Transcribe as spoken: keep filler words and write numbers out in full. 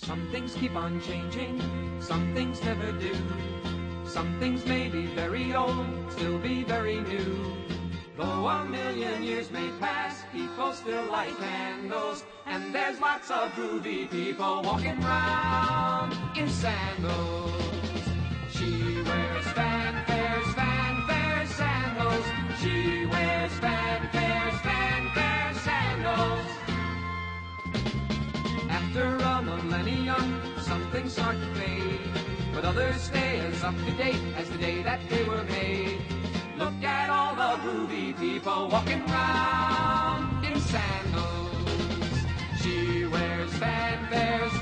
Some things keep on changing, some things never do. Some things may be very old, still be very new. Though a million years may pass, people still light candles, and there's lots of groovy people walking round in sandals. She wears fanfares, fanfare sandals. She wears fanfares, fanfare sandals. After a millennium, some things start to fade, but others stay as up to date as the day that they were made. Look at all the groovy people walking round in sandals. She wears fanfares,